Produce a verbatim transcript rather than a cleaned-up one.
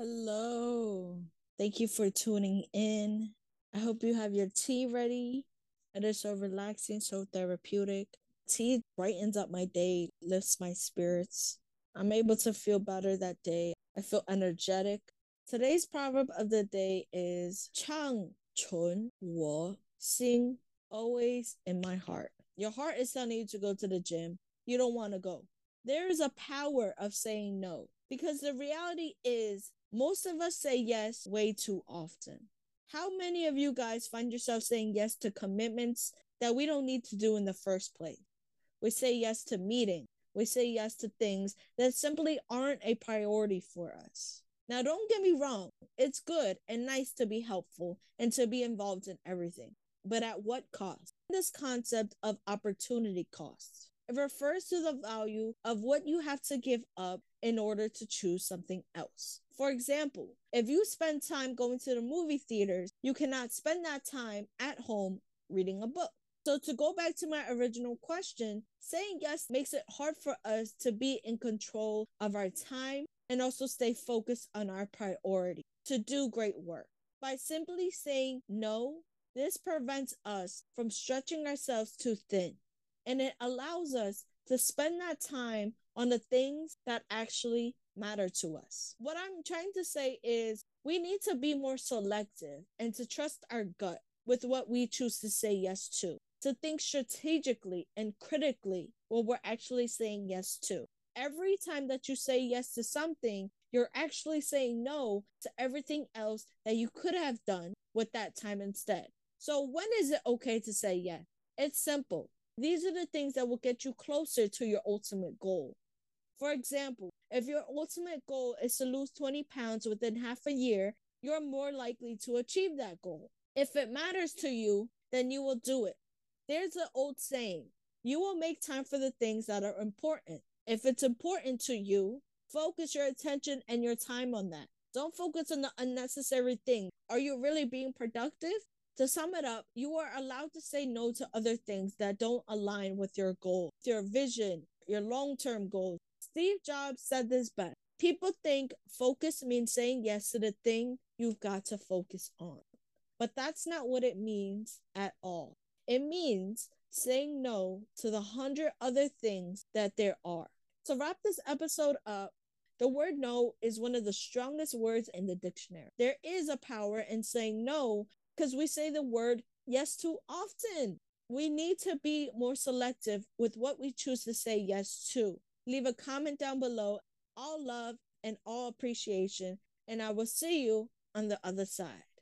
Hello. Thank you for tuning in. I hope you have your tea ready. It is so relaxing, so therapeutic. Tea brightens up my day, lifts my spirits. I'm able to feel better that day. I feel energetic. Today's proverb of the day is Chang Chun Wo Xing, always in my heart. Your heart is telling you to go to the gym. You don't want to go. There is a power of saying no because the reality is most of us say yes way too often. How many of you guys find yourself saying yes to commitments that we don't need to do in the first place? We say yes to meetings. We say yes to things that simply aren't a priority for us. Now, don't get me wrong. It's good and nice to be helpful and to be involved in everything. But at what cost? This concept of opportunity costs. It refers to the value of what you have to give up in order to choose something else. For example, if you spend time going to the movie theaters, you cannot spend that time at home reading a book. So to go back to my original question, saying yes makes it hard for us to be in control of our time and also stay focused on our priority to do great work. By simply saying no, this prevents us from stretching ourselves too thin, and it allows us to spend that time on the things that actually matter to us. What I'm trying to say is we need to be more selective and to trust our gut with what we choose to say yes to, to think strategically and critically what we're actually saying yes to. Every time that you say yes to something, you're actually saying no to everything else that you could have done with that time instead. So when is it okay to say yes? It's simple. These are the things that will get you closer to your ultimate goal. For example, if your ultimate goal is to lose twenty pounds within half a year, you're more likely to achieve that goal. If it matters to you, then you will do it. There's an old saying, you will make time for the things that are important. If it's important to you, focus your attention and your time on that. Don't focus on the unnecessary things. Are you really being productive? To sum it up, you are allowed to say no to other things that don't align with your goal, your vision, your long-term goals. Steve Jobs said this best. People think focus means saying yes to the thing you've got to focus on. But that's not what it means at all. It means saying no to the hundred other things that there are. To wrap this episode up, the word no is one of the strongest words in the dictionary. There is a power in saying no because we say the word yes too often. We need to be more selective with what we choose to say yes to. Leave a comment down below. All love and all appreciation, and I will see you on the other side.